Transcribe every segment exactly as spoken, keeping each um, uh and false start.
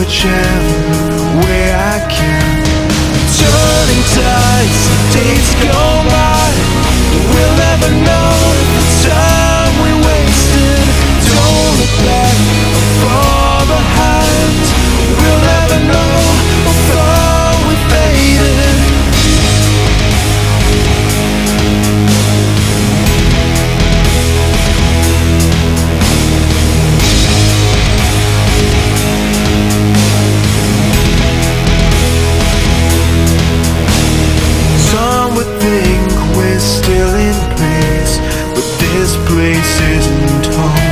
whichever way I can. Turning tides, days go by, we'll never know the time we wasted. Don't look back or fall behind, we'll never know how far we faded. Some would think we're still in place, but this place isn't home.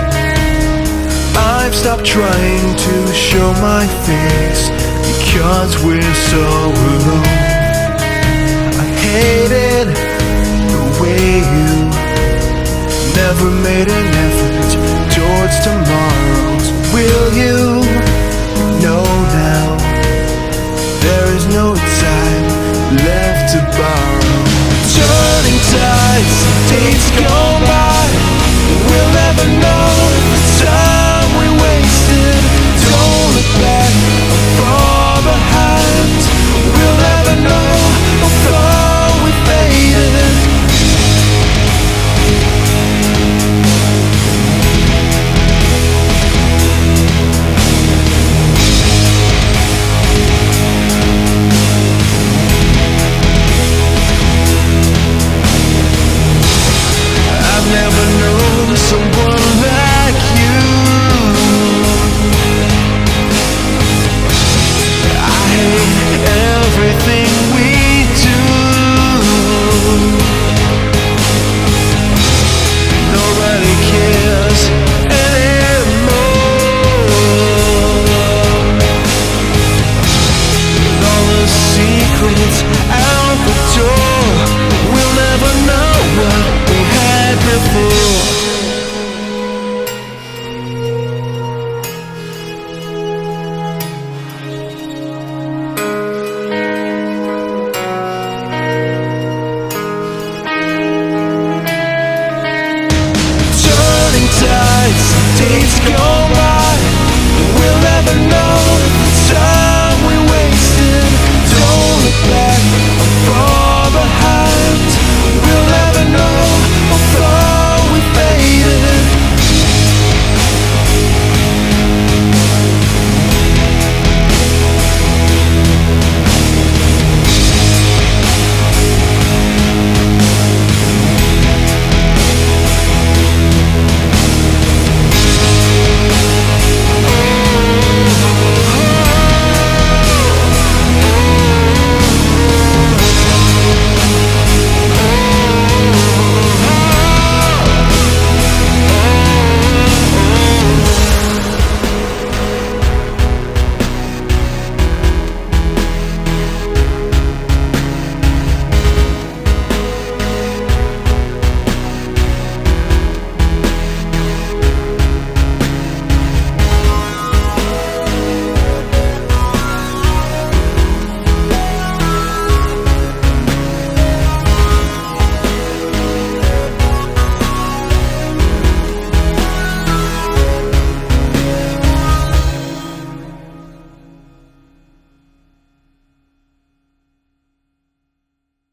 I've stopped trying to show my face because we're so alone. I hated the way you never made an effort towards tomorrows. Will you know now there is no time left to borrow? Turning tides, days go